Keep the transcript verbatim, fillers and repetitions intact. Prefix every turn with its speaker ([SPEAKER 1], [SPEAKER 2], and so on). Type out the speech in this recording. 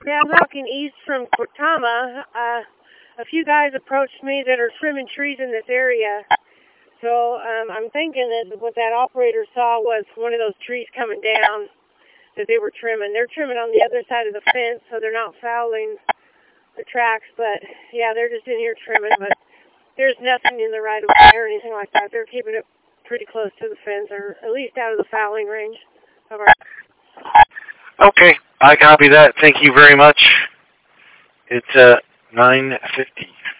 [SPEAKER 1] Yeah, I'm walking east from Cortama. Uh, a few guys approached me that are trimming trees in this area. So um, I'm thinking that what that operator saw was one of those trees coming down that they were trimming. They're trimming on the other side of the fence, so they're not fouling the tracks. But, yeah, they're just in here trimming. But there's nothing in the right of way or anything like that. They're keeping it pretty close to the fence, or at least out of the fouling range of our...
[SPEAKER 2] Okay, I copy that. Thank you very much. It's uh, nine fifty.